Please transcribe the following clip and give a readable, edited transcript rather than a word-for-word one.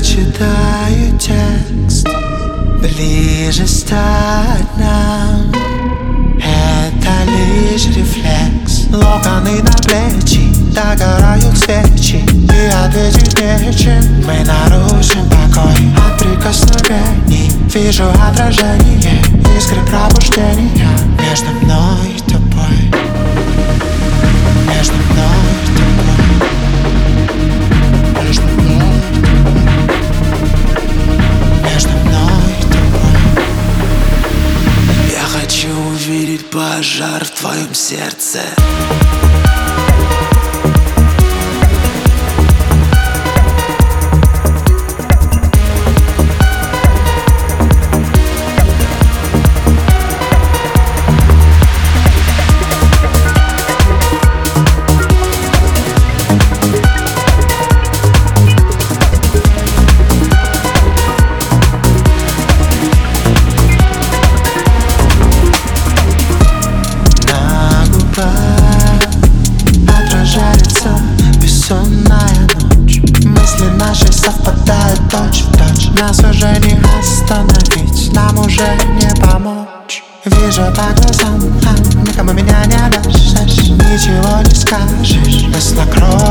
читаю текст, ближе стать нам. Это лишь рефлекс. Локоны на плечи, догорают свечи, и ответить нечем. Мы нарушим покой от прикосновений. Вижу отражение искры пробуждения между мной и тобой, между мной и тобой, между мной и тобой, между мной и тобой. Я хочу увидеть пожар в твоем сердце. Отражается бессонная ночь. Мысли наши совпадают точь в точь. Нас уже не остановить, нам уже не помочь. Вижу по глазам, никому меня не дашь. Ничего не скажешь, нас накроет